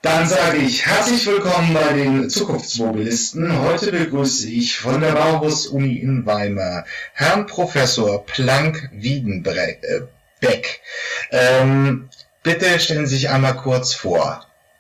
Dann sage ich herzlich willkommen bei den Zukunftsmobilisten. Heute begrüße ich von der Bauhaus-Uni in Weimar Herrn Professor Planck-Wiedenbeck. Bitte stellen Sie sich einmal kurz vor.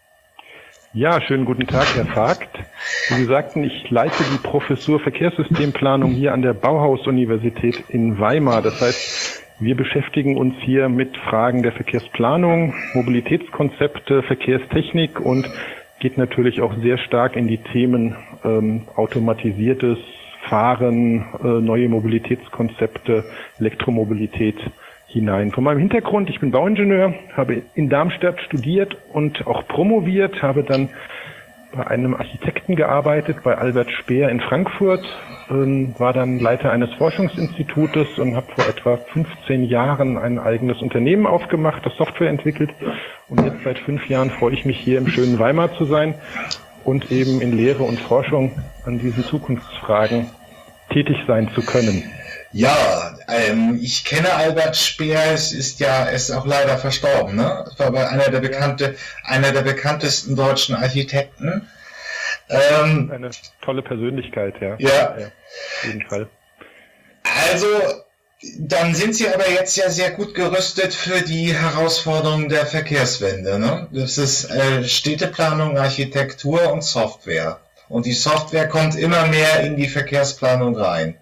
Ja, schönen guten Tag, Herr Vogt. Wie Sie sagten, ich leite die Professur Verkehrssystemplanung hier an der Bauhaus-Universität in Weimar. Das heißt, wir beschäftigen uns hier mit Fragen der Verkehrsplanung, Mobilitätskonzepte, Verkehrstechnik und geht natürlich auch sehr stark in die Themen automatisiertes Fahren, neue Mobilitätskonzepte, Elektromobilität hinein. Von meinem Hintergrund, ich bin Bauingenieur, habe in Darmstadt studiert und auch promoviert, habe dann bei einem Architekten gearbeitet, bei Albert Speer in Frankfurt, war dann Leiter eines Forschungsinstitutes und habe vor etwa 15 Jahren ein eigenes Unternehmen aufgemacht, das Software entwickelt. Und jetzt seit 5 Jahren freue ich mich, hier im schönen Weimar zu sein und eben in Lehre und Forschung an diesen Zukunftsfragen tätig sein zu können. Ja, ich kenne Albert Speer, er ist auch leider verstorben, ne? Das war aber einer der bekanntesten deutschen Architekten. Eine tolle Persönlichkeit, ja. Ja. Auf jeden Fall. Also, dann sind Sie aber jetzt ja sehr gut gerüstet für die Herausforderungen der Verkehrswende, ne? Das ist Städteplanung, Architektur und Software. Und die Software kommt immer mehr in die Verkehrsplanung rein.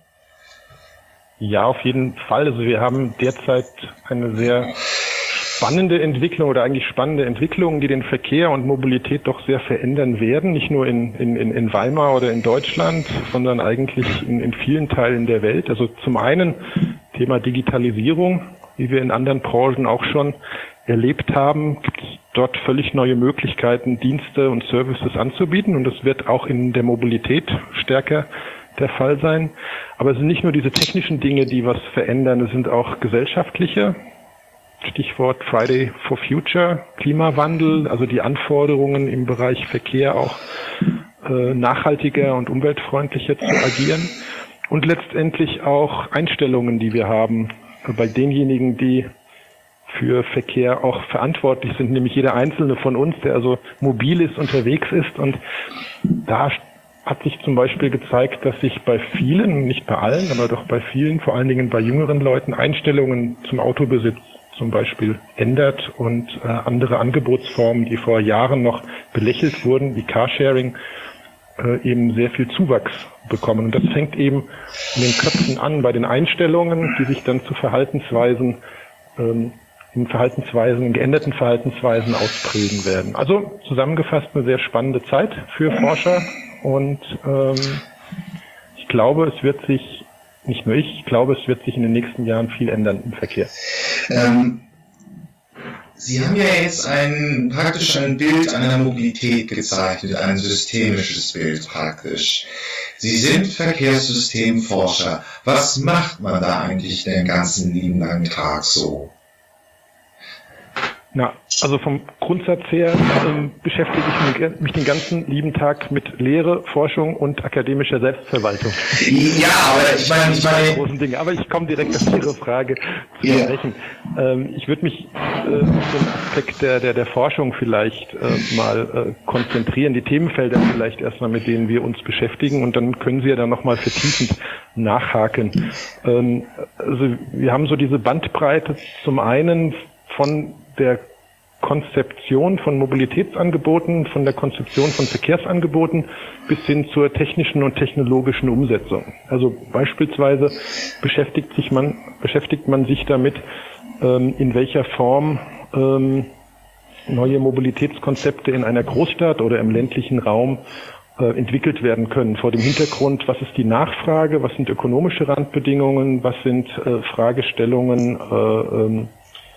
Ja, auf jeden Fall. Also wir haben derzeit eine sehr spannende Entwicklung oder eigentlich spannende Entwicklungen, die den Verkehr und Mobilität doch sehr verändern werden. Nicht nur in Weimar oder in Deutschland, sondern eigentlich in vielen Teilen der Welt. Also zum einen Thema Digitalisierung, wie wir in anderen Branchen auch schon erlebt haben, gibt es dort völlig neue Möglichkeiten, Dienste und Services anzubieten. Und das wird auch in der Mobilität stärker der Fall sein. Aber es sind nicht nur diese technischen Dinge, die was verändern, es sind auch gesellschaftliche. Stichwort Friday for Future, Klimawandel, also die Anforderungen im Bereich Verkehr auch nachhaltiger und umweltfreundlicher zu agieren. Und letztendlich auch Einstellungen, die wir haben bei denjenigen, die für Verkehr auch verantwortlich sind, nämlich jeder Einzelne von uns, der also mobil ist, unterwegs ist. Und da hat sich zum Beispiel gezeigt, dass sich bei vielen, nicht bei allen, aber doch bei vielen, vor allen Dingen bei jüngeren Leuten, Einstellungen zum Autobesitz zum Beispiel ändert und andere Angebotsformen, die vor Jahren noch belächelt wurden, wie Carsharing, eben sehr viel Zuwachs bekommen. Und das fängt eben in den Köpfen an, bei den Einstellungen, die sich dann zu Verhaltensweisen, in geänderten Verhaltensweisen ausprägen werden. Also zusammengefasst eine sehr spannende Zeit für Forscher. Und ich glaube, es wird sich in den nächsten Jahren viel ändern im Verkehr. Sie haben ja jetzt praktisch ein Bild einer Mobilität gezeichnet, ein systemisches Bild praktisch. Sie sind Verkehrssystemforscher. Was macht man da eigentlich den ganzen lieben langen Tag so? Na, also vom Grundsatz her beschäftige ich mich den ganzen lieben Tag mit Lehre, Forschung und akademischer Selbstverwaltung. Ja, aber ich meine großen Dinge. Aber ich komme direkt auf Ihre Frage zu sprechen. Ich würde mich auf den Aspekt der Forschung vielleicht mal konzentrieren, die Themenfelder vielleicht erstmal, mit denen wir uns beschäftigen, und dann können Sie ja dann nochmal vertiefend nachhaken. Also wir haben so diese Bandbreite zum einen von der Konzeption von Mobilitätsangeboten, von der Konzeption von Verkehrsangeboten bis hin zur technischen und technologischen Umsetzung. Also beispielsweise beschäftigt man sich damit, in welcher Form neue Mobilitätskonzepte in einer Großstadt oder im ländlichen Raum entwickelt werden können. Vor dem Hintergrund, was ist die Nachfrage, was sind ökonomische Randbedingungen, was sind Fragestellungen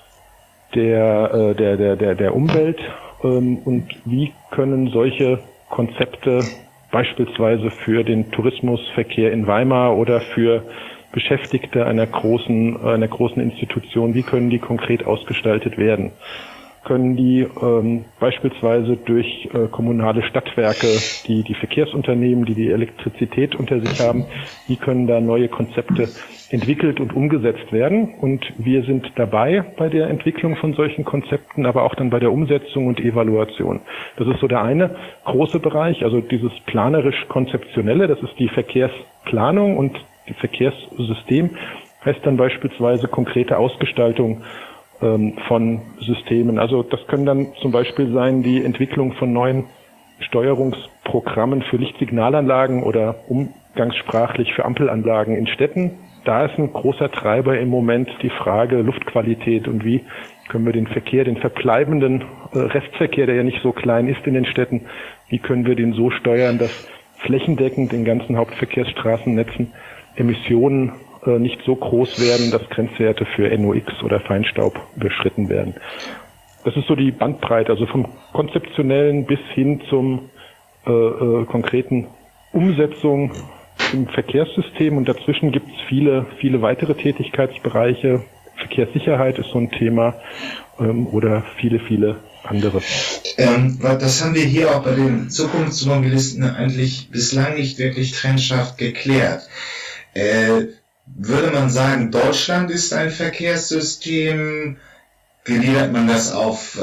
der Umwelt, und wie können solche Konzepte beispielsweise für den Tourismusverkehr in Weimar oder für Beschäftigte einer großen Institution, wie können die konkret ausgestaltet werden? können die beispielsweise durch kommunale Stadtwerke, die Verkehrsunternehmen, die Elektrizität unter sich haben, die können da neue Konzepte entwickelt und umgesetzt werden. Und wir sind dabei bei der Entwicklung von solchen Konzepten, aber auch dann bei der Umsetzung und Evaluation. Das ist so der eine große Bereich, also dieses planerisch-konzeptionelle, das ist die Verkehrsplanung, und die Verkehrssystem heißt dann beispielsweise konkrete Ausgestaltung von Systemen. Also das können dann zum Beispiel sein die Entwicklung von neuen Steuerungsprogrammen für Lichtsignalanlagen oder umgangssprachlich für Ampelanlagen in Städten. Da ist ein großer Treiber im Moment die Frage Luftqualität und wie können wir den Verkehr, den verbleibenden Restverkehr, der ja nicht so klein ist in den Städten, wie können wir den so steuern, dass flächendeckend in ganzen Hauptverkehrsstraßennetzen Emissionen nicht so groß werden, dass Grenzwerte für NOx oder Feinstaub überschritten werden. Das ist so die Bandbreite, also vom Konzeptionellen bis hin zum konkreten Umsetzung im Verkehrssystem, und dazwischen gibt es viele weitere Tätigkeitsbereiche. Verkehrssicherheit ist so ein Thema oder viele andere. Das haben wir hier auch bei den Zukunftsmobilisten eigentlich bislang nicht wirklich trennscharf geklärt. Würde man sagen, Deutschland ist ein Verkehrssystem? Gliedert man das auf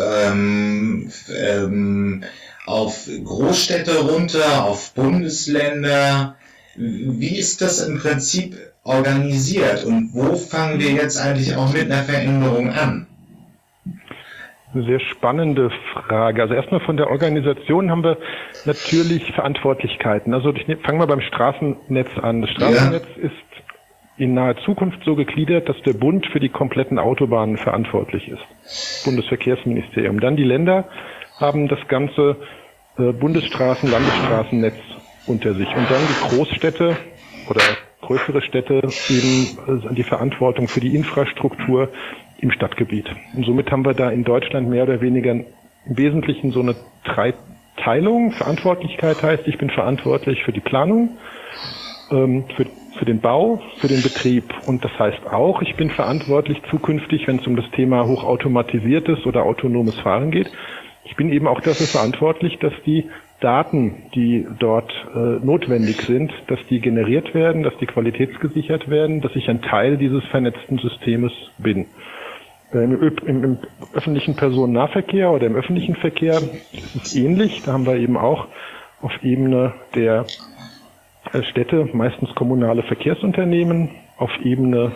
Großstädte runter, auf Bundesländer? Wie ist das im Prinzip organisiert und wo fangen wir jetzt eigentlich auch mit einer Veränderung an? Eine sehr spannende Frage. Also erstmal von der Organisation haben wir natürlich Verantwortlichkeiten. Also ich fange mal beim Straßennetz an. Das Straßennetz ist in naher Zukunft so gegliedert, dass der Bund für die kompletten Autobahnen verantwortlich ist. Bundesverkehrsministerium. Dann die Länder haben das ganze Bundesstraßen-, Landesstraßennetz unter sich. Und dann die Großstädte oder größere Städte eben die Verantwortung für die Infrastruktur im Stadtgebiet. Und somit haben wir da in Deutschland mehr oder weniger im Wesentlichen so eine Dreiteilung. Verantwortlichkeit heißt, ich bin verantwortlich für die Planung, für den Bau, für den Betrieb. Und das heißt auch, ich bin verantwortlich zukünftig, wenn es um das Thema hochautomatisiertes oder autonomes Fahren geht. Ich bin eben auch dafür verantwortlich, dass die Daten, die dort notwendig sind, dass die generiert werden, dass die qualitätsgesichert werden, dass ich ein Teil dieses vernetzten Systems bin. Im öffentlichen Personennahverkehr oder im öffentlichen Verkehr ist es ähnlich. Da haben wir eben auch auf Ebene der Städte meistens kommunale Verkehrsunternehmen. Auf Ebene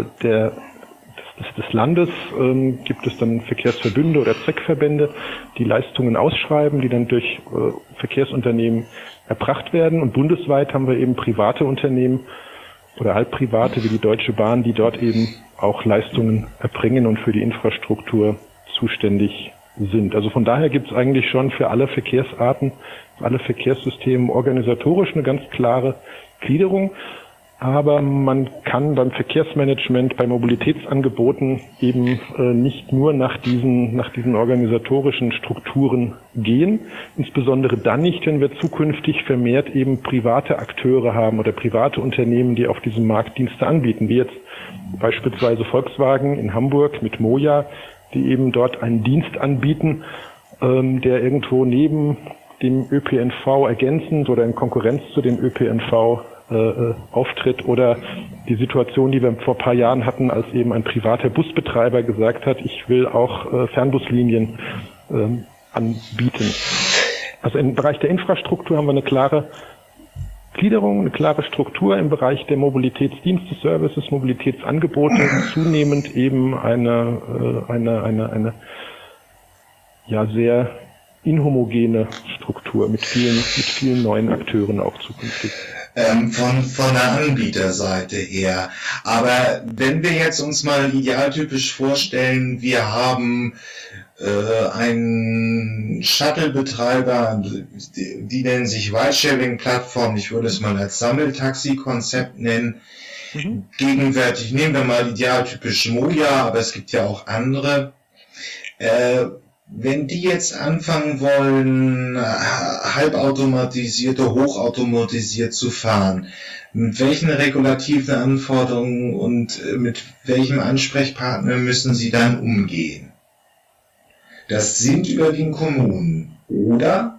des Landes gibt es dann Verkehrsverbünde oder Zweckverbände, die Leistungen ausschreiben, die dann durch Verkehrsunternehmen erbracht werden. Und bundesweit haben wir eben private Unternehmen oder halbprivate wie die Deutsche Bahn, die dort eben auch Leistungen erbringen und für die Infrastruktur zuständig sind. Also von daher gibt es eigentlich schon für alle Verkehrsarten, alle Verkehrssysteme organisatorisch eine ganz klare Gliederung. Aber man kann beim Verkehrsmanagement, bei Mobilitätsangeboten eben nicht nur nach diesen organisatorischen Strukturen gehen. Insbesondere dann nicht, wenn wir zukünftig vermehrt eben private Akteure haben oder private Unternehmen, die auf diesem Markt Dienste anbieten, wie jetzt beispielsweise Volkswagen in Hamburg mit Moja, die eben dort einen Dienst anbieten, der irgendwo neben dem ÖPNV ergänzend oder in Konkurrenz zu dem ÖPNV auftritt, oder die Situation, die wir vor ein paar Jahren hatten, als eben ein privater Busbetreiber gesagt hat, ich will auch Fernbuslinien anbieten. Also im Bereich der Infrastruktur haben wir eine klare Gliederung, eine klare Struktur. Im Bereich der Mobilitätsdienste, Services, Mobilitätsangebote zunehmend eben eine ja sehr inhomogene Struktur mit vielen neuen Akteuren auch zukünftig. Von der Anbieterseite her. Aber wenn wir jetzt uns mal idealtypisch vorstellen, wir haben einen Shuttle-Betreiber, die nennen sich Ridesharing-Plattformen, ich würde es mal als Sammeltaxi-Konzept nennen. Gegenwärtig nehmen wir mal idealtypisch Moja, aber es gibt ja auch andere. Wenn die jetzt anfangen wollen, halbautomatisiert oder hochautomatisiert zu fahren, mit welchen regulativen Anforderungen und mit welchem Ansprechpartner müssen sie dann umgehen? Das sind überwiegend Kommunen, oder?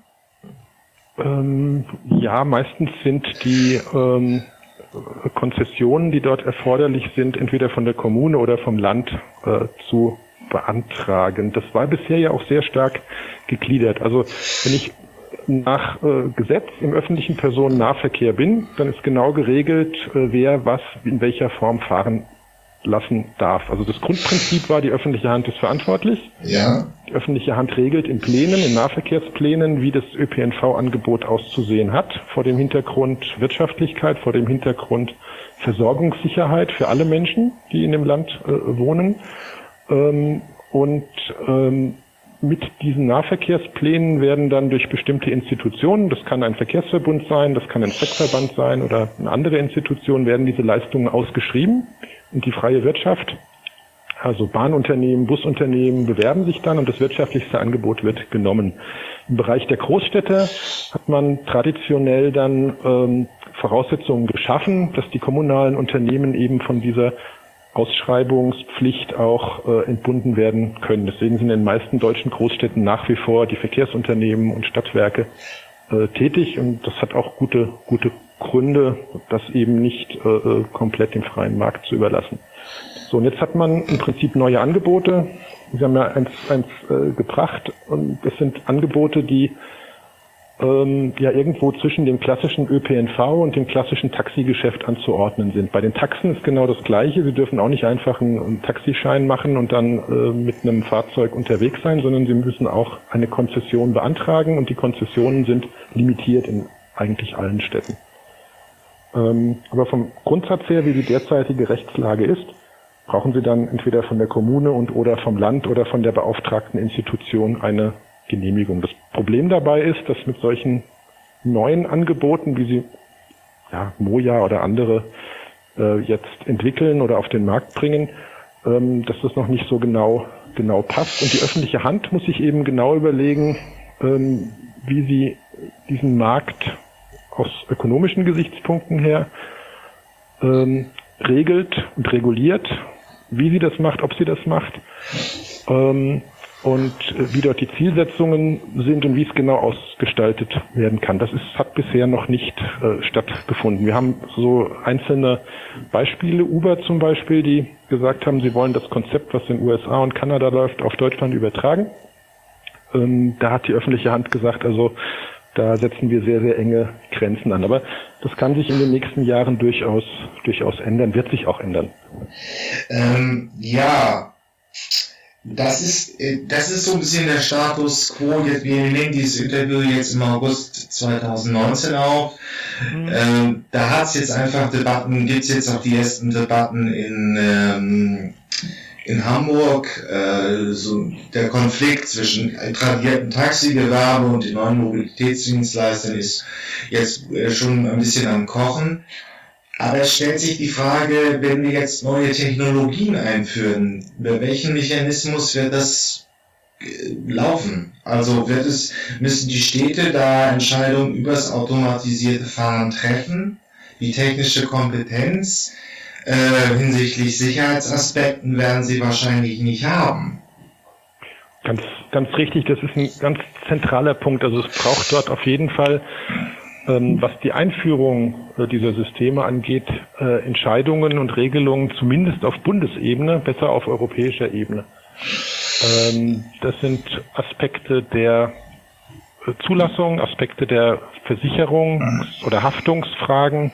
Ja, meistens sind die Konzessionen, die dort erforderlich sind, entweder von der Kommune oder vom Land zu beantragen. Das war bisher ja auch sehr stark gegliedert. Also wenn ich nach Gesetz im öffentlichen Personennahverkehr bin, dann ist genau geregelt, wer was in welcher Form fahren lassen darf. Also das Grundprinzip war, die öffentliche Hand ist verantwortlich. Ja. Die öffentliche Hand regelt in Plänen, in Nahverkehrsplänen, wie das ÖPNV-Angebot auszusehen hat, vor dem Hintergrund Wirtschaftlichkeit, vor dem Hintergrund Versorgungssicherheit für alle Menschen, die in dem Land wohnen. Mit diesen Nahverkehrsplänen werden dann durch bestimmte Institutionen, das kann ein Verkehrsverbund sein, das kann ein Zweckverband sein oder eine andere Institution, werden diese Leistungen ausgeschrieben. Und die freie Wirtschaft, also Bahnunternehmen, Busunternehmen, bewerben sich dann und das wirtschaftlichste Angebot wird genommen. Im Bereich der Großstädte hat man traditionell dann Voraussetzungen geschaffen, dass die kommunalen Unternehmen eben von dieser Ausschreibungspflicht auch entbunden werden können. Deswegen sind in den meisten deutschen Großstädten nach wie vor die Verkehrsunternehmen und Stadtwerke tätig und das hat auch gute Gründe, das eben nicht komplett dem freien Markt zu überlassen. So, und jetzt hat man im Prinzip neue Angebote. Sie haben ja eins gebracht und das sind Angebote, die ja irgendwo zwischen dem klassischen ÖPNV und dem klassischen Taxigeschäft anzuordnen sind. Bei den Taxen ist genau das Gleiche. Sie dürfen auch nicht einfach einen Taxischein machen und dann mit einem Fahrzeug unterwegs sein, sondern Sie müssen auch eine Konzession beantragen und die Konzessionen sind limitiert in eigentlich allen Städten. Aber vom Grundsatz her, wie die derzeitige Rechtslage ist, brauchen Sie dann entweder von der Kommune oder vom Land oder von der beauftragten Institution eine Genehmigung. Das Problem dabei ist, dass mit solchen neuen Angeboten, wie sie Moja oder andere jetzt entwickeln oder auf den Markt bringen, dass das noch nicht so genau passt. Und die öffentliche Hand muss sich eben genau überlegen, wie sie diesen Markt aus ökonomischen Gesichtspunkten her regelt und reguliert, wie sie das macht, ob sie das macht. Und wie dort die Zielsetzungen sind und wie es genau ausgestaltet werden kann. Das hat bisher noch nicht stattgefunden. Wir haben so einzelne Beispiele, Uber zum Beispiel, die gesagt haben, sie wollen das Konzept, was in den USA und Kanada läuft, auf Deutschland übertragen. Da hat die öffentliche Hand gesagt, also da setzen wir sehr, sehr enge Grenzen an. Aber das kann sich in den nächsten Jahren durchaus ändern, wird sich auch ändern. Das ist so ein bisschen der Status quo. Wir nehmen dieses Interview jetzt im August 2019 auf. Da hat es jetzt einfach gibt's jetzt auch die ersten Debatten in Hamburg, so der Konflikt zwischen tradierten Taxigewerbe und den neuen Mobilitätsdienstleistern ist jetzt schon ein bisschen am Kochen. Aber es stellt sich die Frage, wenn wir jetzt neue Technologien einführen, über welchen Mechanismus wird das laufen? Also müssen die Städte da Entscheidungen über das automatisierte Fahren treffen? Die technische Kompetenz hinsichtlich Sicherheitsaspekten werden sie wahrscheinlich nicht haben. Ganz richtig, das ist ein ganz zentraler Punkt. Also es braucht dort auf jeden Fall, was die Einführung dieser Systeme angeht, Entscheidungen und Regelungen zumindest auf Bundesebene, besser auf europäischer Ebene. Das sind Aspekte der Zulassung, Aspekte der Versicherungs- oder Haftungsfragen,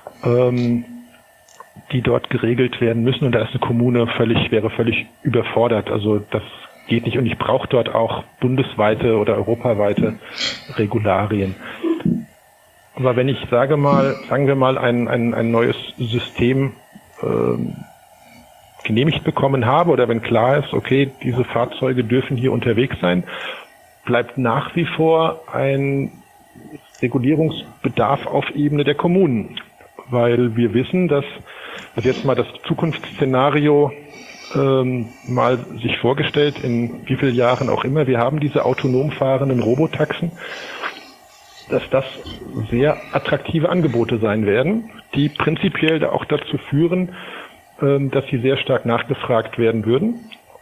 die dort geregelt werden müssen. Und da ist eine Kommune wäre völlig überfordert. Also das geht nicht. Und ich brauche dort auch bundesweite oder europaweite Regularien. Aber wenn ich sagen wir mal, ein neues System genehmigt bekommen habe oder wenn klar ist, okay, diese Fahrzeuge dürfen hier unterwegs sein, bleibt nach wie vor ein Regulierungsbedarf auf Ebene der Kommunen. Weil wir wissen, dass, also jetzt mal das Zukunftsszenario mal sich vorgestellt, in wie vielen Jahren auch immer, wir haben diese autonom fahrenden Robotaxen, dass das sehr attraktive Angebote sein werden, die prinzipiell auch dazu führen, dass sie sehr stark nachgefragt werden würden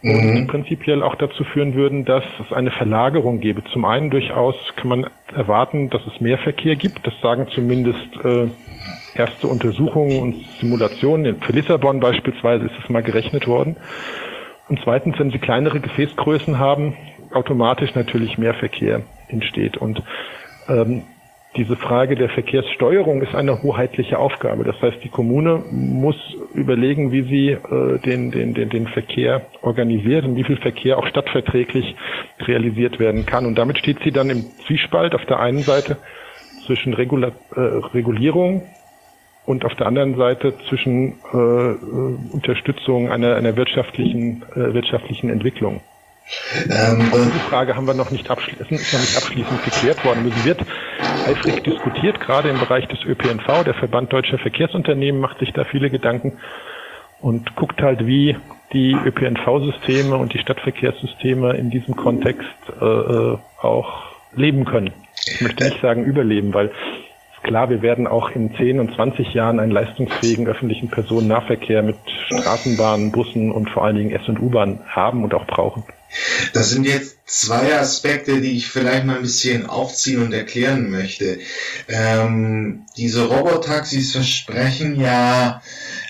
und prinzipiell auch dazu führen würden, dass es eine Verlagerung gäbe. Zum einen durchaus kann man erwarten, dass es mehr Verkehr gibt. Das sagen zumindest erste Untersuchungen und Simulationen. Für Lissabon beispielsweise ist es mal gerechnet worden. Und zweitens, wenn Sie kleinere Gefäßgrößen haben, automatisch natürlich mehr Verkehr entsteht. Und diese Frage der Verkehrssteuerung ist eine hoheitliche Aufgabe. Das heißt, die Kommune muss überlegen, wie sie den Verkehr organisiert und wie viel Verkehr auch stadtverträglich realisiert werden kann. Und damit steht sie dann im Zwiespalt auf der einen Seite zwischen Regulierung und auf der anderen Seite zwischen Unterstützung einer wirtschaftlichen Entwicklung. Diese Frage haben wir noch nicht abschließend geklärt worden. Sie wird eifrig diskutiert, gerade im Bereich des ÖPNV. Der Verband Deutscher Verkehrsunternehmen macht sich da viele Gedanken und guckt halt, wie die ÖPNV-Systeme und die Stadtverkehrssysteme in diesem Kontext auch leben können. Ich möchte nicht sagen überleben, weil klar, wir werden auch in 10 und 20 Jahren einen leistungsfähigen öffentlichen Personennahverkehr mit Straßenbahnen, Bussen und vor allen Dingen S- und U-Bahn haben und auch brauchen. Das sind jetzt zwei Aspekte, die ich vielleicht mal ein bisschen aufziehen und erklären möchte. Diese Robotaxis versprechen ja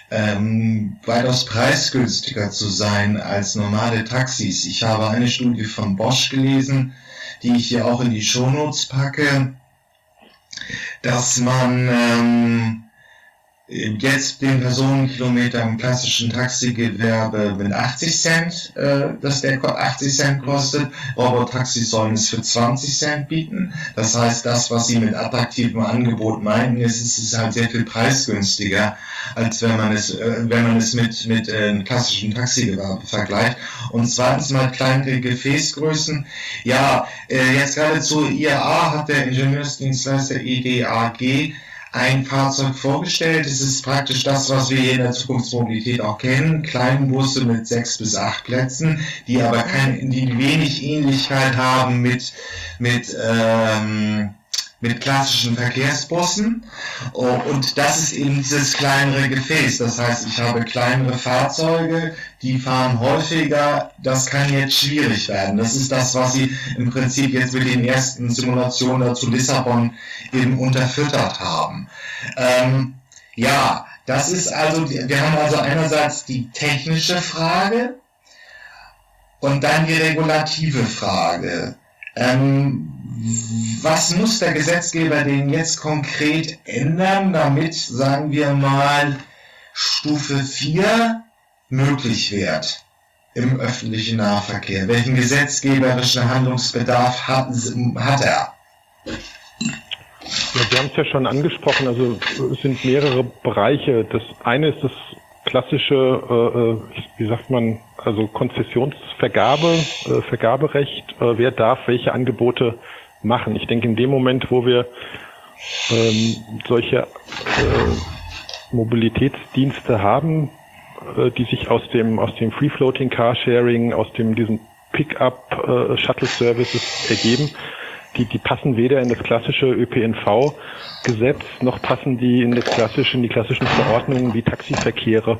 weitaus preisgünstiger zu sein als normale Taxis. Ich habe eine Studie von Bosch gelesen, die ich hier auch in die Shownotes packe, dass man jetzt den Personenkilometer im klassischen Taxigewerbe mit 80 Cent, dass der 80 Cent kostet. Robotaxis sollen es für 20 Cent bieten. Das heißt, das, was sie mit attraktivem Angebot meinen, ist halt sehr viel preisgünstiger, als wenn man es mit klassischem Taxigewerbe vergleicht. Und zweitens mal kleinere Gefäßgrößen. Ja, jetzt gerade zur IAA hat der Ingenieursdienstleister IDAG ein Fahrzeug vorgestellt. Es ist praktisch das, was wir hier in der Zukunftsmobilität auch kennen. Kleinbusse mit 6 bis 8 Plätzen, die aber die wenig Ähnlichkeit haben mit klassischen Verkehrsbussen. Und das ist eben dieses kleinere Gefäß. Das heißt, ich habe kleinere Fahrzeuge, die fahren häufiger. Das kann jetzt schwierig werden. Das ist das, was sie im Prinzip jetzt mit den ersten Simulationen zu Lissabon eben unterfüttert haben. Ja, das ist also, wir haben also einerseits die technische Frage und dann die regulative Frage. Was muss der Gesetzgeber denn jetzt konkret ändern, damit, sagen wir mal, Stufe 4 möglich wird im öffentlichen Nahverkehr? Welchen gesetzgeberischen Handlungsbedarf hat er? Ja, wir haben es ja schon angesprochen, also es sind mehrere Bereiche. Das eine ist das klassische, wie sagt man, also Konzessionsvergabe, Vergaberecht, wer darf welche Angebote machen. Ich denke, in dem Moment, wo wir solche Mobilitätsdienste haben, die sich aus dem Free-Floating Carsharing, aus diesen Pick-up Shuttle Services ergeben, die passen weder in das klassische ÖPNV-Gesetz, noch passen die in die klassischen Verordnungen, wie Taxiverkehre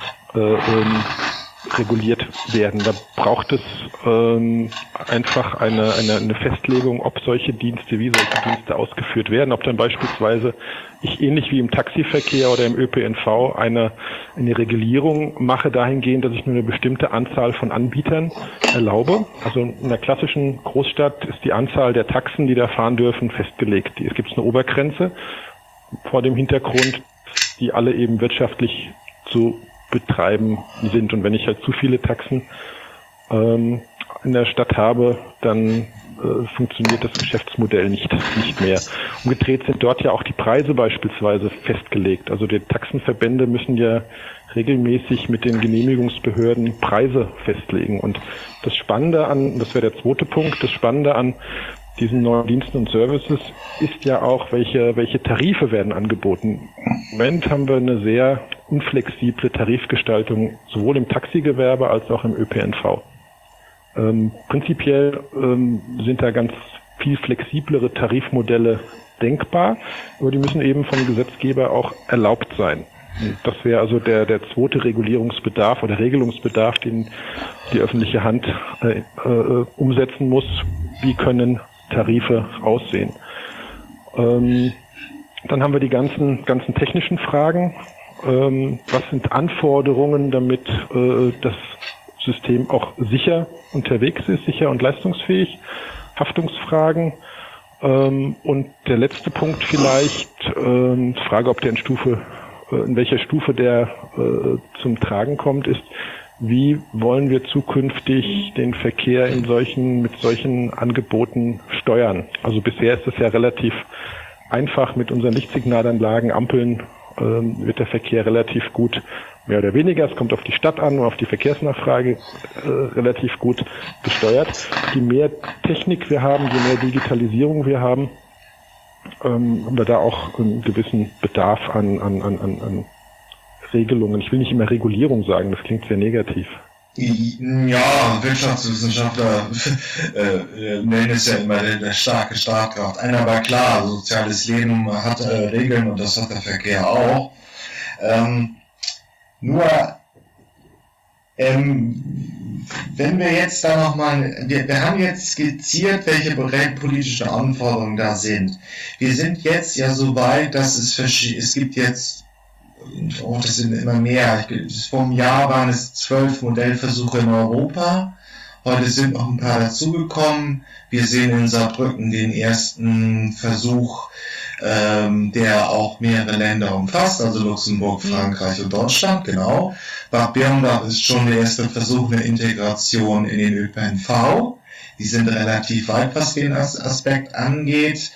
reguliert werden. Da braucht es einfach eine Festlegung, ob solche Dienste, wie solche Dienste ausgeführt werden, ob dann beispielsweise ich ähnlich wie im Taxiverkehr oder im ÖPNV eine Regulierung mache dahingehend, dass ich nur eine bestimmte Anzahl von Anbietern erlaube. Also in einer klassischen Großstadt ist die Anzahl der Taxen, die da fahren dürfen, festgelegt. Es gibt eine Obergrenze vor dem Hintergrund, die alle eben wirtschaftlich zu betreiben sind. Und wenn ich halt zu viele Taxen in der Stadt habe, dann funktioniert das Geschäftsmodell nicht mehr. Umgedreht sind dort ja auch die Preise beispielsweise festgelegt. Also die Taxenverbände müssen ja regelmäßig mit den Genehmigungsbehörden Preise festlegen. Und das Spannende an, das wäre der zweite Punkt, das Spannende an diesen neuen Diensten und Services ist ja auch, welche Tarife werden angeboten. Im Moment haben wir eine sehr unflexible Tarifgestaltung, sowohl im Taxigewerbe als auch im ÖPNV. Prinzipiell sind da ganz viel flexiblere Tarifmodelle denkbar, aber die müssen eben vom Gesetzgeber auch erlaubt sein. Das wäre also der zweite Regulierungsbedarf oder Regelungsbedarf, den die öffentliche Hand umsetzen muss. Wie können Tarife aussehen? Dann haben wir die ganzen technischen Fragen. Was sind Anforderungen, damit das System auch sicher unterwegs ist, sicher und leistungsfähig? Haftungsfragen. Und der letzte Punkt vielleicht, Frage, ob der in welcher Stufe der zum Tragen kommt, ist, wie wollen wir zukünftig den Verkehr mit solchen Angeboten steuern? Also bisher ist es ja relativ einfach mit unseren Lichtsignalanlagen, Ampeln, wird der Verkehr relativ gut, mehr oder weniger, es kommt auf die Stadt an, auf die Verkehrsnachfrage relativ gut gesteuert. Je mehr Technik wir haben, je mehr Digitalisierung wir haben wir da auch einen gewissen Bedarf an Regelungen. Ich will nicht immer Regulierung sagen, das klingt sehr negativ. Ja, Wirtschaftswissenschaftler nennen es ja immer der starke Staatkraft. Aber klar, soziales Leben hat Regeln und das hat der Verkehr auch. Wenn wir jetzt da nochmal, wir haben jetzt skizziert, welche politischen Anforderungen da sind. Wir sind jetzt ja so weit, dass es gibt jetzt, das sind immer mehr, vor einem Jahr waren es 12 Modellversuche in Europa, heute sind noch ein paar dazugekommen. Wir sehen in Saarbrücken den ersten Versuch, der auch mehrere Länder umfasst, also Luxemburg, Frankreich und Deutschland, genau. Bad Birnbach ist schon der erste Versuch eine Integration in den ÖPNV. Die sind relativ weit, was den Aspekt angeht.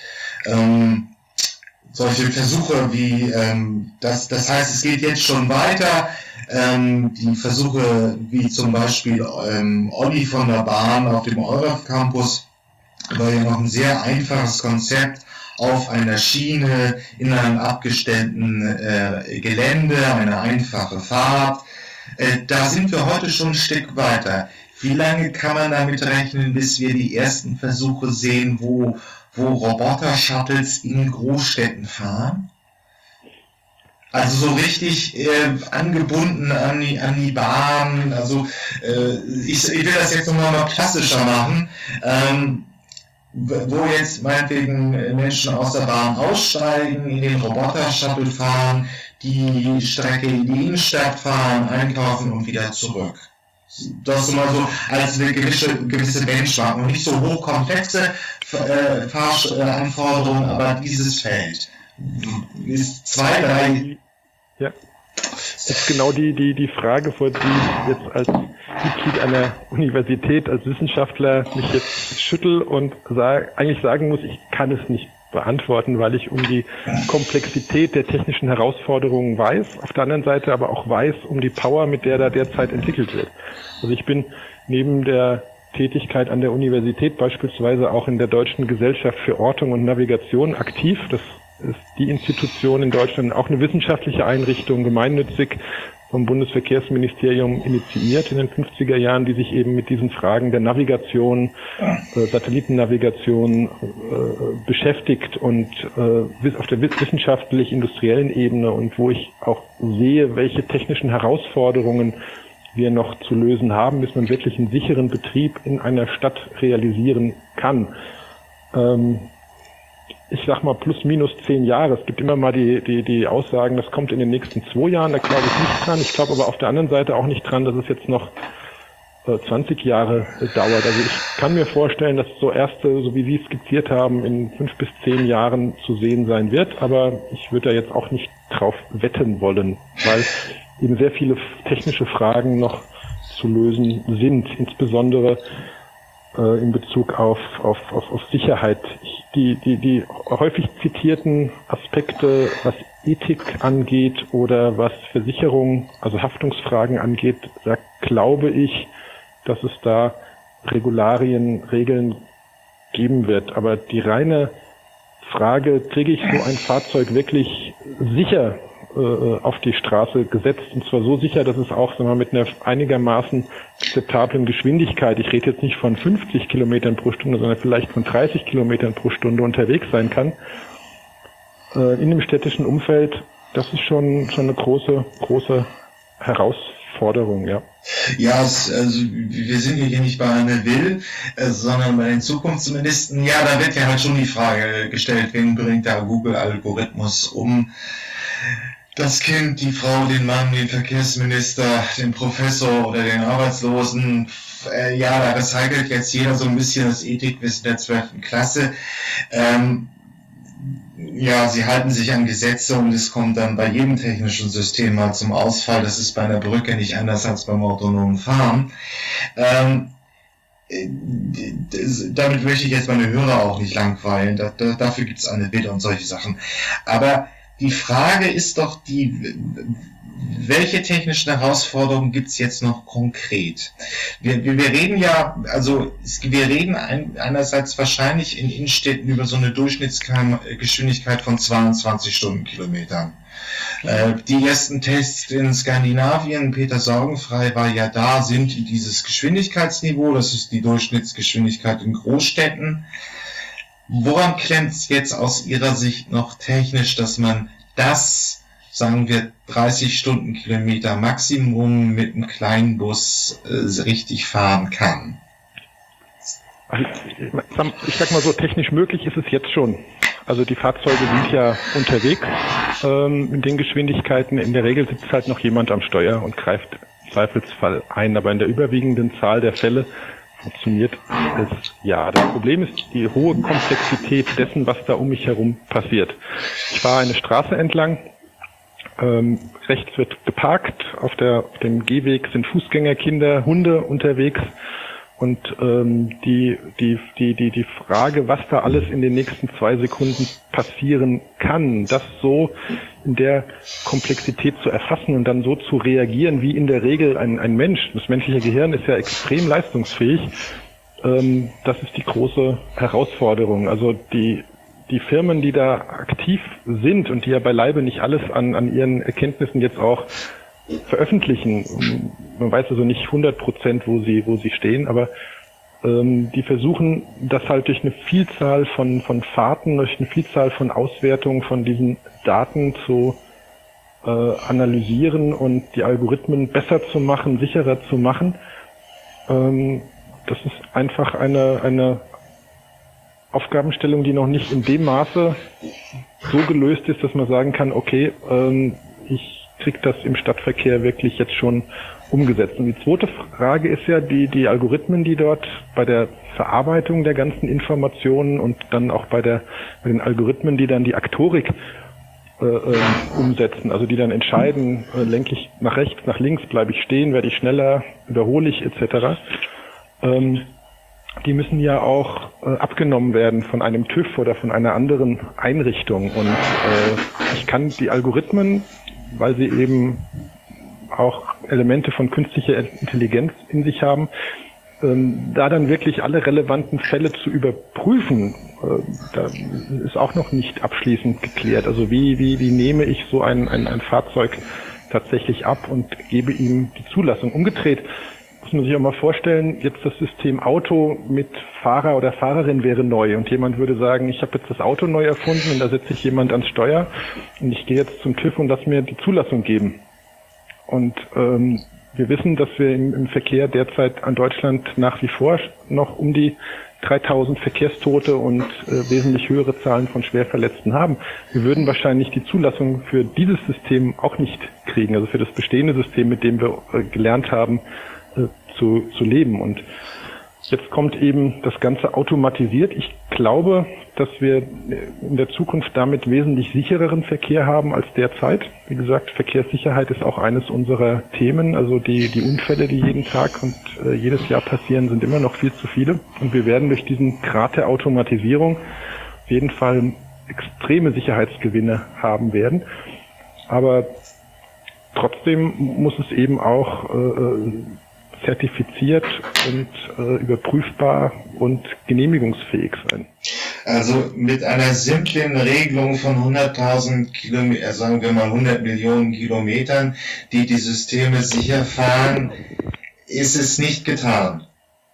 Solche Versuche wie, das heißt, es geht jetzt schon weiter. Die Versuche wie zum Beispiel Olli von der Bahn auf dem EUREF Campus war ja noch ein sehr einfaches Konzept auf einer Schiene in einem abgestellten Gelände, eine einfache Fahrt. Da sind wir heute schon ein Stück weiter. Wie lange kann man damit rechnen, bis wir die ersten Versuche sehen, wo Roboter-Shuttles in Großstädten fahren? Also so richtig angebunden an die Bahn. Also ich will das jetzt nochmal klassischer machen. Wo jetzt meinetwegen Menschen aus der Bahn aussteigen, in den Roboter-Shuttle fahren, die Strecke in die Innenstadt fahren, einkaufen und wieder zurück. Das ist mal so als eine gewisse Benchmark. Und nicht so hochkomplexe Fahranforderungen, aber dieses Feld ist 2, 3. Ja. Das ist genau die Frage, vor die ich jetzt als Mitglied einer Universität, als Wissenschaftler mich jetzt schüttel und eigentlich sagen muss, ich kann es nicht beantworten, weil ich um die Komplexität der technischen Herausforderungen weiß, auf der anderen Seite aber auch weiß um die Power, mit der da derzeit entwickelt wird. Also ich bin neben der Tätigkeit an der Universität beispielsweise auch in der Deutschen Gesellschaft für Ortung und Navigation aktiv. Das ist die Institution in Deutschland, auch eine wissenschaftliche Einrichtung, gemeinnützig vom Bundesverkehrsministerium initiiert in den 50er Jahren, die sich eben mit diesen Fragen der Navigation, Satellitennavigation beschäftigt und auf der wissenschaftlich-industriellen Ebene und wo ich auch sehe, welche technischen Herausforderungen wir noch zu lösen haben, bis man wirklich einen sicheren Betrieb in einer Stadt realisieren kann. Ich sag mal plus minus 10 Jahre. Es gibt immer mal die Aussagen, das kommt in den nächsten 2 Jahren, da glaube ich nicht dran. Ich glaube aber auf der anderen Seite auch nicht dran, dass es jetzt noch 20 Jahre dauert. Also ich kann mir vorstellen, dass so wie Sie es skizziert haben, in 5 bis 10 Jahren zu sehen sein wird, aber ich würde da jetzt auch nicht drauf wetten wollen, weil eben sehr viele technische Fragen noch zu lösen sind, insbesondere in Bezug auf Sicherheit. Die häufig zitierten Aspekte, was Ethik angeht oder was Versicherung, also Haftungsfragen angeht, da glaube ich, dass es da Regeln geben wird. Aber die reine Frage, kriege ich so ein Fahrzeug wirklich sicher auf die Straße gesetzt, und zwar so sicher, dass es auch, sagen wir mal, mit einer einigermaßen akzeptablen Geschwindigkeit, ich rede jetzt nicht von 50 Kilometern pro Stunde, sondern vielleicht von 30 Kilometern pro Stunde unterwegs sein kann, in dem städtischen Umfeld, das ist schon eine große Herausforderung, ja. Ja, also wir sind hier nicht bei Anne Will, sondern bei den Zukunftsministern. Ja, da wird ja halt schon die Frage gestellt, wen bringt der Google-Algorithmus um? Das Kind, die Frau, den Mann, den Verkehrsminister, den Professor oder den Arbeitslosen. Ja, da recycelt jetzt jeder so ein bisschen das Ethikwissen der 12. Klasse. Ja, sie halten sich an Gesetze und es kommt dann bei jedem technischen System mal zum Ausfall. Das ist bei einer Brücke nicht anders als beim autonomen Fahren. Damit möchte ich jetzt meine Hörer auch nicht langweilen. Dafür gibt es eine Bild und solche Sachen. Aber die Frage ist doch welche technischen Herausforderungen gibt es jetzt noch konkret? Wir reden ja, wir reden einerseits wahrscheinlich in Innenstädten über so eine Durchschnittsgeschwindigkeit von 22 Stundenkilometern. Die ersten Tests in Skandinavien, Peter Sorgenfrei war ja da, sind dieses Geschwindigkeitsniveau, das ist die Durchschnittsgeschwindigkeit in Großstädten. Woran klemmt es jetzt aus Ihrer Sicht noch technisch, dass man das, sagen wir, 30 Stundenkilometer Maximum mit einem kleinen Bus richtig fahren kann? Also ich sag mal so, technisch möglich ist es jetzt schon. Also die Fahrzeuge sind ja unterwegs in den Geschwindigkeiten. In der Regel sitzt halt noch jemand am Steuer und greift im Zweifelsfall ein. Aber in der überwiegenden Zahl der Fälle funktioniert es ja. Das Problem ist die hohe Komplexität dessen, was da um mich herum passiert. Ich fahre eine Straße entlang. Rechts wird geparkt. Auf dem Gehweg sind Fußgänger, Kinder, Hunde unterwegs. Und die Frage, was da alles in den nächsten 2 Sekunden passieren kann, das so in der Komplexität zu erfassen und dann so zu reagieren, wie in der Regel ein Mensch. Das menschliche Gehirn ist ja extrem leistungsfähig. Das ist die große Herausforderung. Also die Firmen, die da aktiv sind und die ja beileibe nicht alles an ihren Erkenntnissen jetzt auch veröffentlichen. Man weiß also nicht 100%, wo sie stehen, aber die versuchen, das halt durch eine Vielzahl von Fahrten, durch eine Vielzahl von Auswertungen von diesen Daten zu analysieren und die Algorithmen besser zu machen, sicherer zu machen. Das ist einfach eine Aufgabenstellung, die noch nicht in dem Maße so gelöst ist, dass man sagen kann, okay, ich kriege das im Stadtverkehr wirklich jetzt schon umgesetzt. Und die zweite Frage ist ja, die Algorithmen, die dort bei der Verarbeitung der ganzen Informationen und dann auch bei den Algorithmen, die dann die Aktorik umsetzen, also die dann entscheiden, lenke ich nach rechts, nach links, bleibe ich stehen, werde ich schneller, überhole ich etc., die müssen ja auch abgenommen werden von einem TÜV oder von einer anderen Einrichtung. Und ich kann die Algorithmen, weil sie eben auch Elemente von künstlicher Intelligenz in sich haben, da dann wirklich alle relevanten Fälle zu überprüfen, da ist auch noch nicht abschließend geklärt. Also wie nehme ich so ein Fahrzeug tatsächlich ab und gebe ihm die Zulassung? Umgedreht muss man sich auch mal vorstellen, jetzt das System Auto mit Fahrer oder Fahrerin wäre neu und jemand würde sagen, ich habe jetzt das Auto neu erfunden und da setze ich jemand ans Steuer und ich gehe jetzt zum TÜV und lass mir die Zulassung geben. Und wir wissen, dass wir im Verkehr derzeit an Deutschland nach wie vor noch um die 3000 Verkehrstote und wesentlich höhere Zahlen von Schwerverletzten haben. Wir würden wahrscheinlich die Zulassung für dieses System auch nicht kriegen, also für das bestehende System, mit dem wir gelernt haben, zu leben. Und jetzt kommt eben das Ganze automatisiert. Ich glaube, dass wir in der Zukunft damit wesentlich sichereren Verkehr haben als derzeit. Wie gesagt, Verkehrssicherheit ist auch eines unserer Themen. Also die Unfälle, die jeden Tag und jedes Jahr passieren, sind immer noch viel zu viele. Und wir werden durch diesen Grad der Automatisierung auf jeden Fall extreme Sicherheitsgewinne haben werden. Aber trotzdem muss es eben auch zertifiziert und überprüfbar und genehmigungsfähig sein. Also mit einer simplen Regelung von 100.000 Kilometer, sagen wir mal 100 Millionen Kilometern, die Systeme sicher fahren, ist es nicht getan.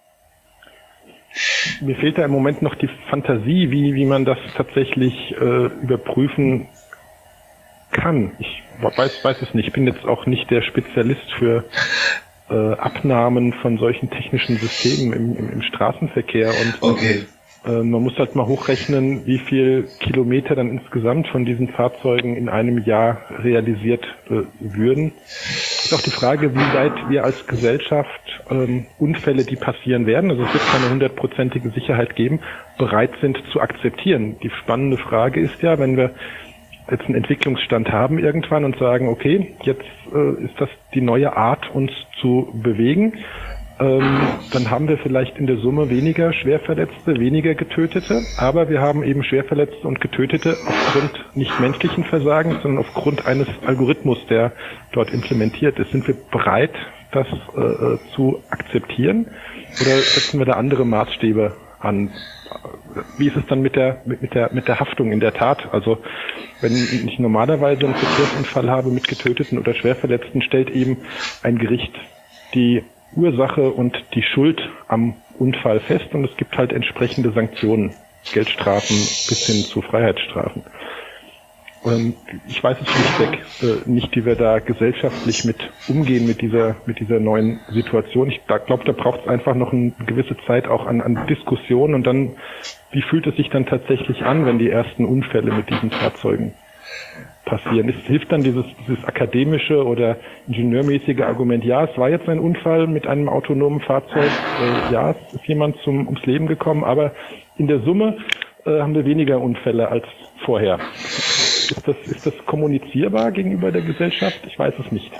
Mir fehlt da im Moment noch die Fantasie, wie man das tatsächlich überprüfen kann. Ich weiß es nicht. Ich bin jetzt auch nicht der Spezialist für Abnahmen von solchen technischen Systemen im Straßenverkehr. Und Okay. man muss halt mal hochrechnen, wie viel Kilometer dann insgesamt von diesen Fahrzeugen in einem Jahr realisiert würden. Es ist auch die Frage, wie weit wir als Gesellschaft Unfälle, die passieren werden, also es wird keine 100%ige Sicherheit geben, bereit sind zu akzeptieren. Die spannende Frage ist ja, wenn wir jetzt einen Entwicklungsstand haben irgendwann und sagen, okay, jetzt ist das die neue Art, uns zu bewegen, dann haben wir vielleicht in der Summe weniger Schwerverletzte, weniger Getötete, aber wir haben eben Schwerverletzte und Getötete aufgrund nicht menschlichen Versagens, sondern aufgrund eines Algorithmus, der dort implementiert ist. Sind wir bereit, das zu akzeptieren, oder setzen wir da andere Maßstäbe an? Wie ist es dann mit der Haftung in der Tat? Also wenn ich normalerweise einen Verkehrsunfall habe mit Getöteten oder Schwerverletzten, stellt eben ein Gericht die Ursache und die Schuld am Unfall fest, und es gibt halt entsprechende Sanktionen, Geldstrafen bis hin zu Freiheitsstrafen. Ich weiß es schlichtweg nicht, wie wir da gesellschaftlich mit umgehen mit dieser neuen Situation. Ich glaube, da braucht es einfach noch eine gewisse Zeit auch an Diskussion, und dann, wie fühlt es sich dann tatsächlich an, wenn die ersten Unfälle mit diesen Fahrzeugen passieren? Es hilft dann dieses akademische oder ingenieurmäßige Argument, ja, es war jetzt ein Unfall mit einem autonomen Fahrzeug, ja, es ist jemand ums Leben gekommen, aber in der Summe haben wir weniger Unfälle als vorher. Ist das kommunizierbar gegenüber der Gesellschaft? Ich weiß es nicht.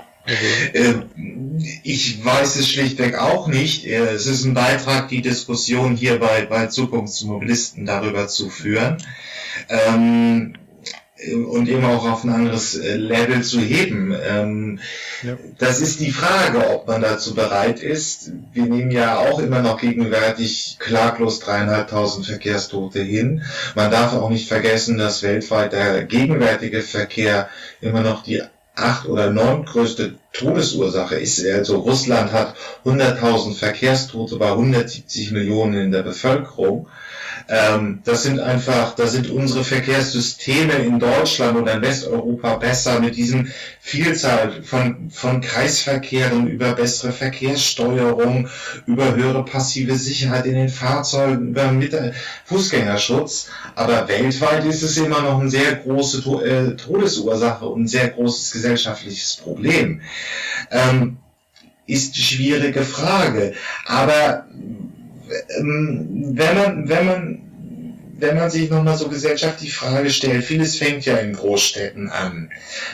Ich weiß es schlichtweg auch nicht. Es ist ein Beitrag, die Diskussion hier bei Zukunftsmobilisten darüber zu führen. Und eben auch auf ein anderes Level zu heben. Ja. Das ist die Frage, ob man dazu bereit ist. Wir nehmen ja auch immer noch gegenwärtig klaglos 3.500 Verkehrstote hin. Man darf auch nicht vergessen, dass weltweit der gegenwärtige Verkehr immer noch die 8. oder 9. größte Todesursache ist. Also Russland hat 100.000 Verkehrstote bei 170 Millionen in der Bevölkerung. Das sind unsere Verkehrssysteme in Deutschland oder in Westeuropa besser mit diesen Vielzahl von Kreisverkehren über bessere Verkehrssteuerung, über höhere passive Sicherheit in den Fahrzeugen, über Fußgängerschutz. Aber weltweit ist es immer noch eine sehr große Todesursache und ein sehr großes gesellschaftliches Problem. Ist die schwierige Frage. Aber wenn man sich nochmal so gesellschaftlich die Frage stellt, vieles fängt ja in Großstädten an.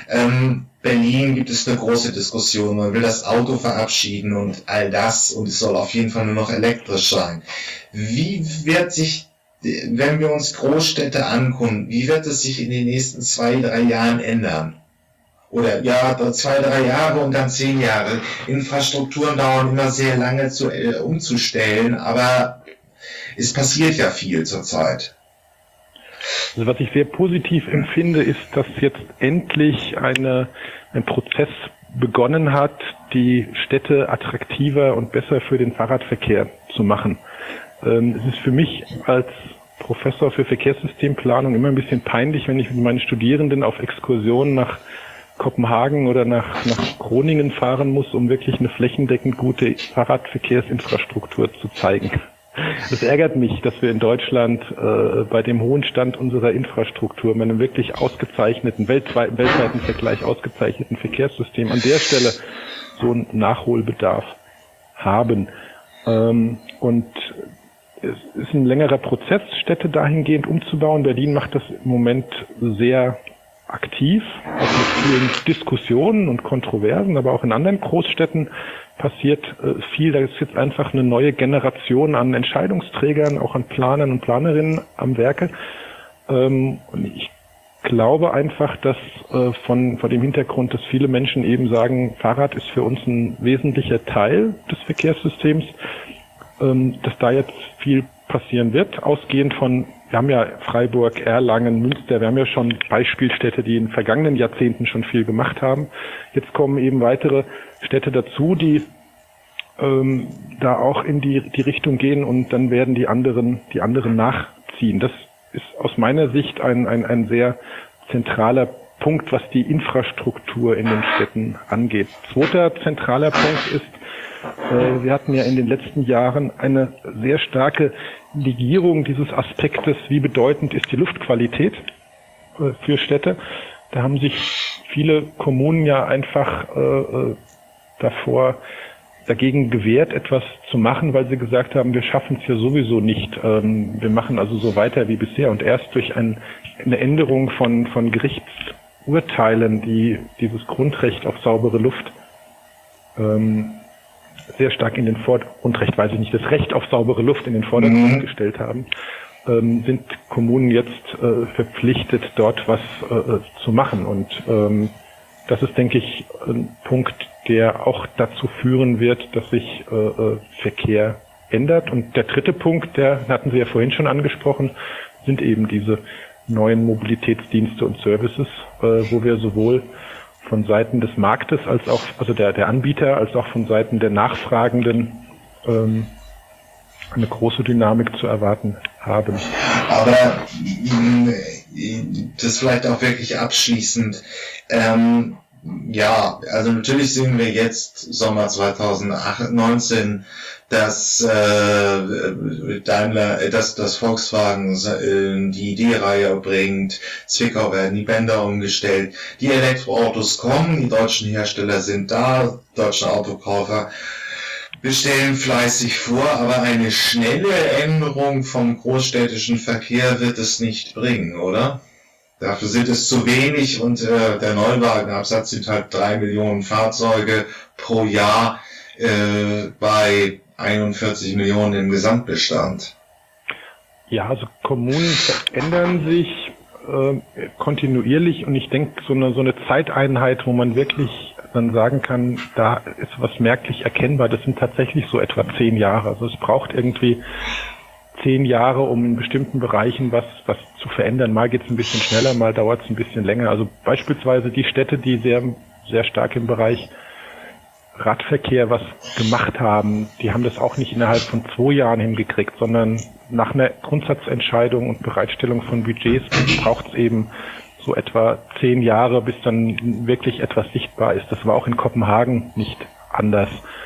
Berlin gibt es eine große Diskussion, man will das Auto verabschieden und all das, und es soll auf jeden Fall nur noch elektrisch sein. Wie wird sich, wenn wir uns Großstädte angucken, wie wird es sich in den nächsten 2-3 Jahren ändern? Oder ja, 2-3 Jahre und dann 10 Jahre. Infrastrukturen dauern immer sehr lange umzustellen, aber es passiert ja viel zurzeit. Also was ich sehr positiv empfinde, ist, dass jetzt endlich ein Prozess begonnen hat, die Städte attraktiver und besser für den Fahrradverkehr zu machen. Es ist für mich als Professor für Verkehrssystemplanung immer ein bisschen peinlich, wenn ich mit meinen Studierenden auf Exkursionen nach Kopenhagen oder nach Groningen fahren muss, um wirklich eine flächendeckend gute Fahrradverkehrsinfrastruktur zu zeigen. Das ärgert mich, dass wir in Deutschland bei dem hohen Stand unserer Infrastruktur, mit einem wirklich ausgezeichneten, weltweiten Vergleich ausgezeichneten Verkehrssystem an der Stelle so einen Nachholbedarf haben. Und es ist ein längerer Prozess, Städte dahingehend umzubauen. Berlin macht das im Moment sehr aktiv, auch mit vielen Diskussionen und Kontroversen, aber auch in anderen Großstädten passiert viel. Da ist jetzt einfach eine neue Generation an Entscheidungsträgern, auch an Planern und Planerinnen am Werke. Und ich glaube einfach, dass vor dem Hintergrund, dass viele Menschen eben sagen, Fahrrad ist für uns ein wesentlicher Teil des Verkehrssystems, dass da jetzt viel passieren wird, ausgehend von, wir haben ja Freiburg, Erlangen, Münster, wir haben ja schon Beispielstädte, die in den vergangenen Jahrzehnten schon viel gemacht haben. Jetzt kommen eben weitere Städte dazu, die da auch in die Richtung gehen, und dann werden die anderen nachziehen. Das ist aus meiner Sicht ein sehr zentraler Punkt, was die Infrastruktur in den Städten angeht. Zweiter zentraler Punkt ist, wir hatten ja in den letzten Jahren eine sehr starke Negierung dieses Aspektes, wie bedeutend ist die Luftqualität für Städte. Da haben sich viele Kommunen ja einfach dagegen gewehrt, etwas zu machen, weil sie gesagt haben, wir schaffen es ja sowieso nicht. Wir machen also so weiter wie bisher. Und erst durch eine Änderung von Gerichtsurteilen, die dieses Grundrecht auf saubere Luft sehr stark in den das Recht auf saubere Luft in den Vordergrund gestellt haben, sind Kommunen jetzt verpflichtet, dort was zu machen. Und das ist, denke ich, ein Punkt, der auch dazu führen wird, dass sich Verkehr ändert. Und der dritte Punkt, den hatten Sie ja vorhin schon angesprochen, sind eben diese neuen Mobilitätsdienste und Services, wo wir sowohl von Seiten des Marktes als auch, also der Anbieter, als auch von Seiten der Nachfragenden eine große Dynamik zu erwarten haben. Aber das vielleicht auch wirklich abschließend. Ja, also natürlich sehen wir jetzt Sommer 2019, dass dass Volkswagen die ID-Reihe bringt, Zwickau werden die Bänder umgestellt, die Elektroautos kommen, die deutschen Hersteller sind da, deutsche Autokäufer bestellen fleißig vor, aber eine schnelle Änderung vom großstädtischen Verkehr wird es nicht bringen, oder? Dafür sind es zu wenig und der Neuwagenabsatz sind halt 3 Millionen Fahrzeuge pro Jahr bei 41 Millionen im Gesamtbestand. Ja, also Kommunen verändern sich kontinuierlich und ich denke, so eine Zeiteinheit, wo man wirklich dann sagen kann, da ist was merklich erkennbar, das sind tatsächlich so etwa 10 Jahre. Also es braucht irgendwie 10 Jahre, um in bestimmten Bereichen was zu verändern. Mal geht es ein bisschen schneller, mal dauert es ein bisschen länger. Also beispielsweise die Städte, die sehr, sehr stark im Bereich Radverkehr was gemacht haben, die haben das auch nicht innerhalb von 2 Jahren hingekriegt, sondern nach einer Grundsatzentscheidung und Bereitstellung von Budgets braucht es eben so etwa 10 Jahre, bis dann wirklich etwas sichtbar ist. Das war auch in Kopenhagen nicht anders.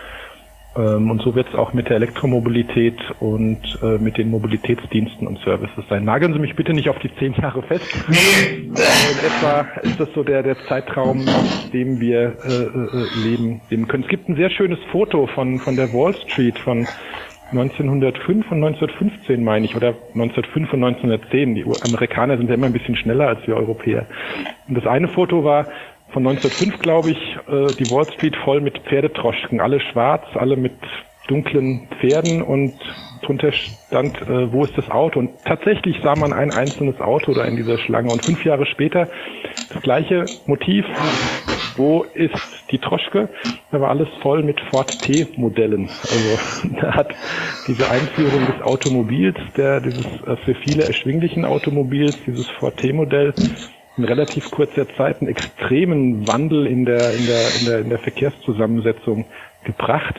Und so wird es auch mit der Elektromobilität und mit den Mobilitätsdiensten und Services sein. Nageln Sie mich bitte nicht auf die 10 Jahre fest. Nee. In etwa ist das so der Zeitraum, in dem wir leben können. Es gibt ein sehr schönes Foto von der Wall Street von 1905 und 1915, meine ich, oder 1905 und 1910. Die Amerikaner sind ja immer ein bisschen schneller als wir Europäer. Und das eine Foto war von 1905, glaube ich, die Wall Street voll mit Pferdetroschken, alle schwarz, alle mit dunklen Pferden und drunter stand, wo ist das Auto? Und tatsächlich sah man ein einzelnes Auto da in dieser Schlange. Und 5 Jahre später das gleiche Motiv, wo ist die Troschke? Da war alles voll mit Ford T-Modellen. Also da hat diese Einführung des Automobils, dieses für viele erschwinglichen Automobils, dieses Ford T-Modell, in relativ kurzer Zeit einen extremen Wandel in der Verkehrszusammensetzung gebracht.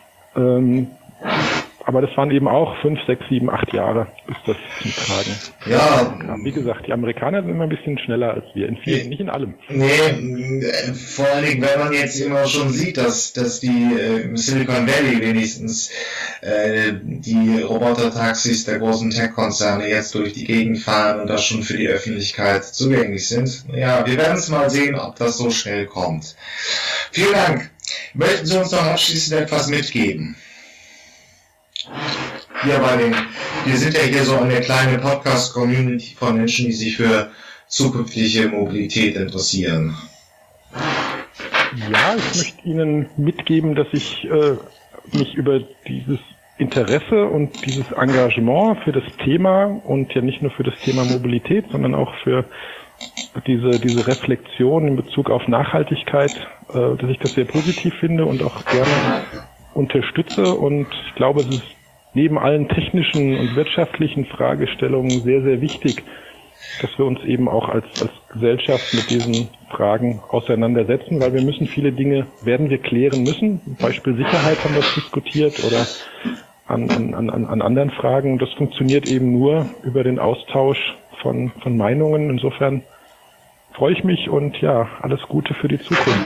Aber das waren eben auch 5, 6, 7, 8 Jahre, bis das zum Tragen kam. Wie gesagt, die Amerikaner sind immer ein bisschen schneller als wir, in vielen, nicht in allem. Nee, vor allen Dingen, wenn man jetzt immer schon sieht, dass die im Silicon Valley wenigstens die Robotertaxis der großen Tech-Konzerne jetzt durch die Gegend fahren und das schon für die Öffentlichkeit zugänglich sind. Ja, wir werden es mal sehen, ob das so schnell kommt. Vielen Dank. Möchten Sie uns noch abschließend etwas mitgeben? Wir sind ja hier so eine kleine Podcast-Community von Menschen, die sich für zukünftige Mobilität interessieren. Ja, ich möchte Ihnen mitgeben, dass ich mich über dieses Interesse und dieses Engagement für das Thema und ja nicht nur für das Thema Mobilität, sondern auch für diese Reflexion in Bezug auf Nachhaltigkeit, dass ich das sehr positiv finde und auch gerne unterstütze. Und ich glaube, es ist neben allen technischen und wirtschaftlichen Fragestellungen sehr, sehr wichtig, dass wir uns eben auch als Gesellschaft mit diesen Fragen auseinandersetzen, weil wir viele Dinge werden wir klären müssen. Zum Beispiel Sicherheit haben wir diskutiert oder an anderen Fragen. Das funktioniert eben nur über den Austausch von Meinungen. Insofern freue ich mich und ja, alles Gute für die Zukunft.